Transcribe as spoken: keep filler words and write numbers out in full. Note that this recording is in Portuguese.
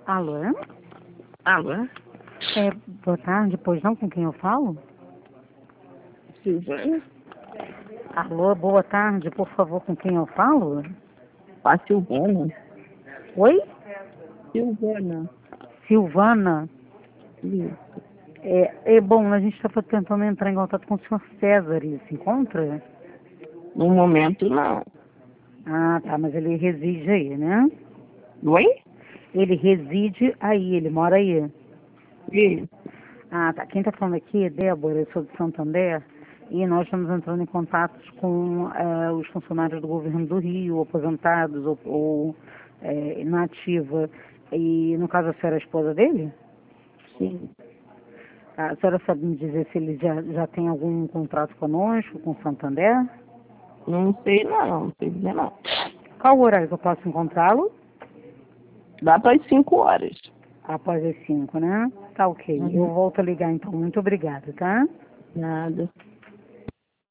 Alô? Alô? É, boa tarde, pois não, com quem eu falo? Silvana? Alô, boa tarde, por favor, com quem eu falo? A Silvana? Oi? Silvana. Silvana? Isso. É, é bom, a gente está tentando entrar em contato com o senhor César, ele se encontra? No momento, não. Ah, tá, mas ele reside aí, né? Oi? Ele reside aí, ele mora aí. Isso. Ah, tá. Quem está falando aqui é Débora, eu sou de Santander, e nós estamos entrando em contato com eh, os funcionários do governo do Rio, aposentados ou, ou eh, na ativa. E, no caso, a senhora é a esposa dele? Sim. A senhora sabe me dizer se ele já, já tem algum contrato conosco, com o Santander? Não sei não, não sei dizer não. Qual o horário que eu posso encontrá-lo? Dá para as cinco horas. Após as cinco, né? Tá ok. Eu Uhum. volto a ligar então. Muito obrigada, tá? Nada.